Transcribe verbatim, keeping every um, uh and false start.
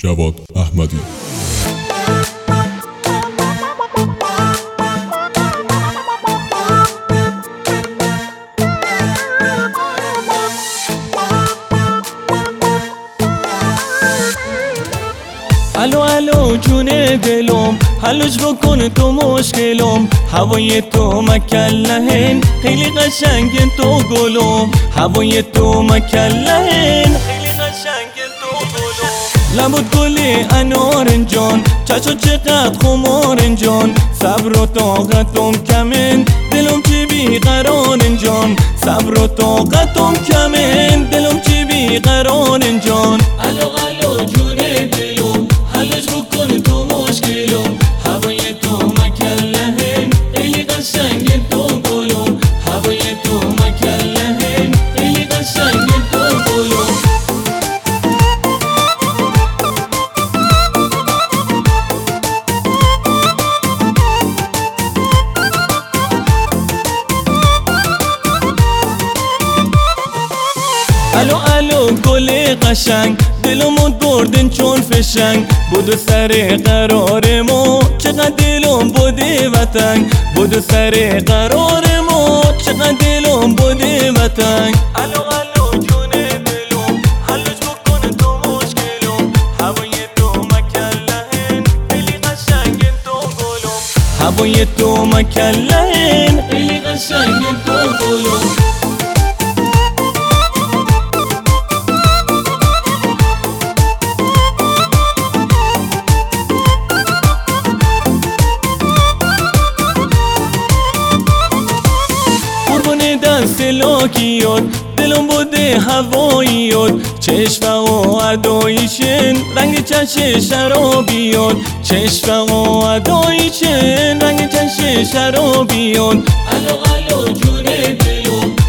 جواد احمدی. الو الو جون دلم، حلش بکن تو مشکلم. هوای تو مکلهن خیلی قشنگ تو گلم. هوای تو مکلهن خیلی قشنگ تو گلم. لبت گل انارنجان، چشم چقدر خمارنجان. صبر و طاقتم کمن، دلم چی بیقرارنجان. صبر و طاقتم کمن، دلم چی بیقرارنجان. الو الو جون دلم، حلش بکن تو مشکلم. هوای تو مکلهن خیلی قشنگ تو گلم. هوای تو مکلهن خیلی قشنگ تو گلم. الو الو گل قشنگ، دلمو بردن چون فشنگ. بودو سر قرار ما، چقدر دلم بوده وطن. بودو سر قرار ما، چقدر دلم بوده وطن. الو الو جون دلم، حلش بکن تو مشکلم. هوای تو مکلهن خیلی قشنگ تو گلم. هوای تو مکلهن خیلی قشنگ تو گلم. دست لاکیات، دلم بوده هواییات. چشم و اداییشن رنگ چش شرابیات. چشم و اداییشن رنگ چش شرابیات. الو الو جون دلم،